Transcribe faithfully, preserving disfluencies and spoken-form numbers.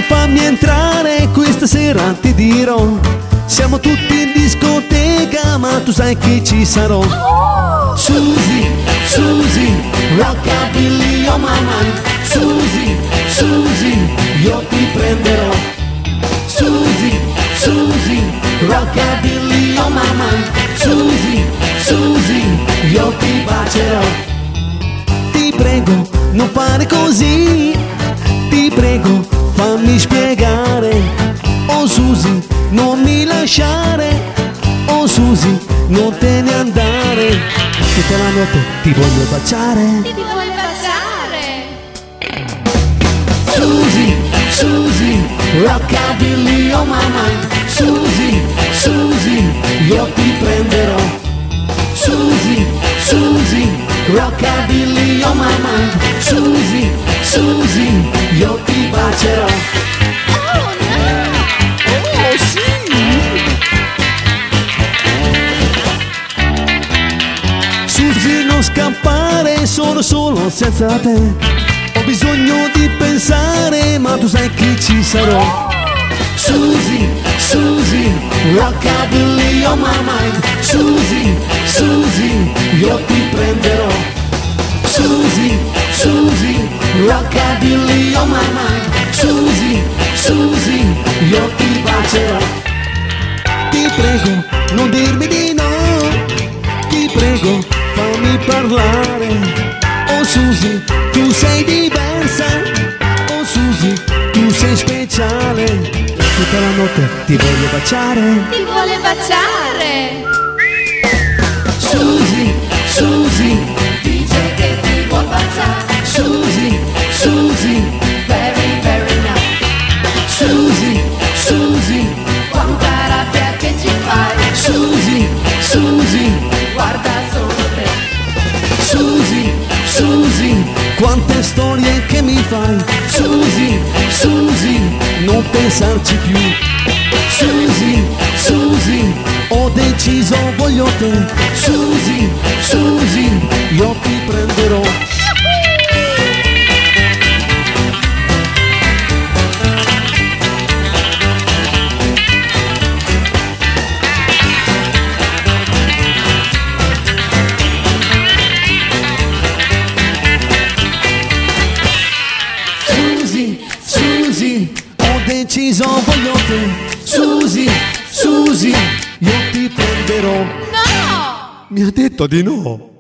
fammi entrare, questa sera ti dirò. Siamo tutti in discoteca, ma tu sai che ci sarò. Susie, Susie, rockabilly on my mind. Susie, Susie, io ti prenderò. Susie, Susie, rockabilly on my mind. Susie, Susie, io ti bacerò. Ti prego, non fare così. Ti prego, fammi spiegare. Oh Susie, non mi lasciare. Oh Susie, non te ne andare. Tutta la notte ti voglio baciare. Ti voglio baciare. Susie, Susie, rockabilly on my mind. Susie, Susie, io ti prenderò. Susie, Susie, rockabilly on my mind. Susie, Susie, io ti bacerò. Oh no! Oh sì! Susie, non scappare, sono solo senza te. Ho bisogno di pensare, ma tu sai che ci sarò. Susie, Susie, rockabilly on my mind. Susie, Susie, io ti prenderò. Susie, Susie, rockabilly on my mind. Susie, Susie, io ti bacerò. Ti prego, non dirmi di no. Ti prego, fammi parlare. Oh Susie, tu sei diversa. Oh Susie, tu sei speciale. Tutta la notte ti voglio baciare. Ti vuole baciare. Susie, Susie, dice che ti vuol baciare. Susie, Susie, very very nice. Susie, Susie, Quanta rabbia che ci fai. Susie, Susie, Guarda solo te. Susie, Susie, quante storie che mi fai. Susie, Susie, non pensarci più. Susie, Susie, ho deciso, voglio te. Susie, Susie, io ti prenderò. Susie, Susie, ho deciso, voglio te. Susie, Susie, io ti prenderò. No! Mi ha detto di no.